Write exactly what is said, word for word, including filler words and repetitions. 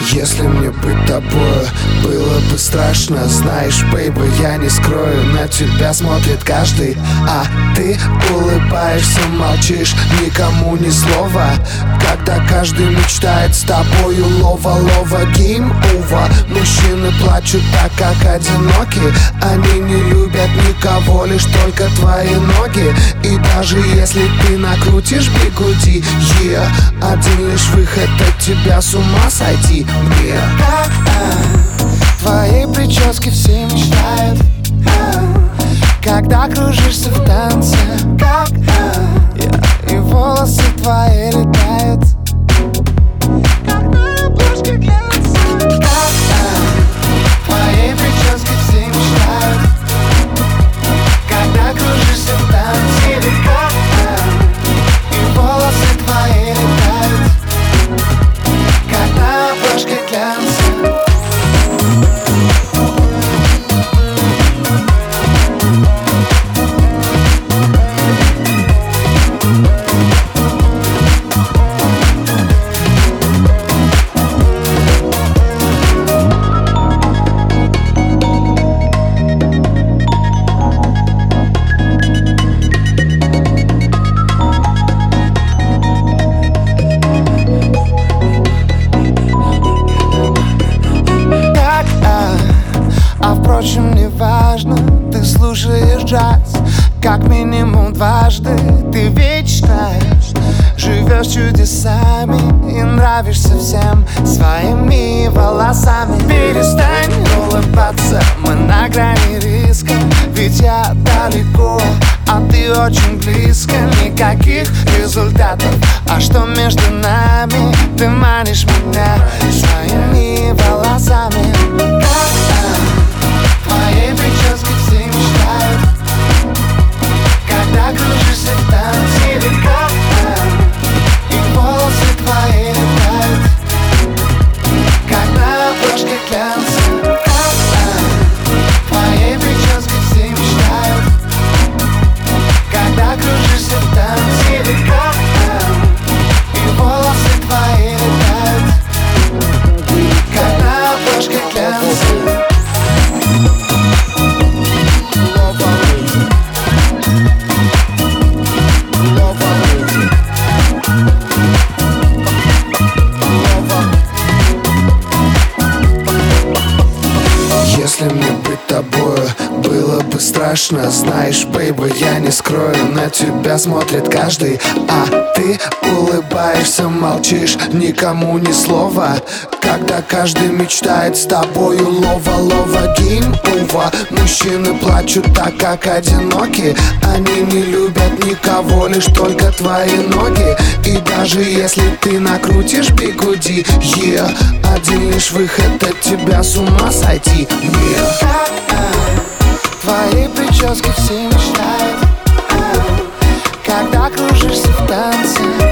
Если мне быть тобою было бы страшно, знаешь, бейби, я не скрою, на тебя смотрит каждый, а ты улыбаешься, молчишь, никому ни слова. Когда каждый мечтает с тобою лова-лова, гейм-ова. Мужчины плачут так, как одиноки, они не любят никого, лишь только твои ноги. И даже если ты накрутишь бигуди, yeah, один лишь выход от тебя с ума сойти. Мне а, а, твоей прически все мечтают, а, когда кружишься в танце, как а, yeah, и волосы твои летают, как на обложке глянца. Как а, твоей прически все мечтают, когда кружишься в танце, как а, и волосы твои летают, как на обложке глянца. Впрочем, не важно, ты слушаешь джаз как минимум дважды. Ты вечность, живешь чудесами и нравишься всем своими волосами. Перестань улыбаться, мы на грани риска, ведь я далеко, а ты очень близко. Никаких результатов, а что между нами? Ты манишь меня своими волосами. Твоей прически все мечтают, когда кружишься в танце, как и волосы твои летают, как на обложке глянца. Твоей прически все мечтают, когда кружишься в танце, как и волосы твои летают, как на обложке глянца. Если мне быть тобою было бы страшно, знаешь, бейби, я не скрою, на тебя смотрит каждый, а ты улыбаешься, молчишь, никому ни слова. Когда каждый мечтает с тобою лова-лова, гейм-ова. Мужчины плачут так, как одиноки, они не любят никого, лишь только твои ноги. И даже если ты накрутишь бигуди, yeah, один лишь выход от тебя с ума сойти. Yeah. Твои прически все мечтают, когда кружишься в танце.